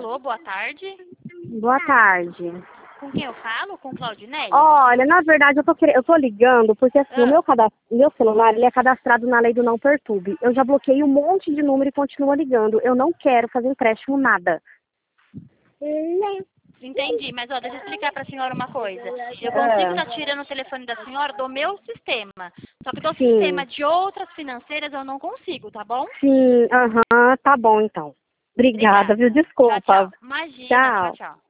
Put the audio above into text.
Alô, boa tarde. Boa tarde. Com quem eu falo? Com Claudinelli? Olha, na verdade eu tô ligando porque assim, meu celular ele é cadastrado na lei do não perturbe. Eu já bloqueei um monte de número e continuo ligando. Eu não quero fazer empréstimo nada. Entendi, mas ó, deixa eu explicar pra senhora uma coisa. Eu consigo estar tirando o telefone da senhora do meu sistema. Só que do sistema de outras financeiras eu não consigo, tá bom? Sim, aham, tá bom então. Obrigada, viu? Desculpa. Tchau, tchau. Imagina, Tchau. tchau, tchau.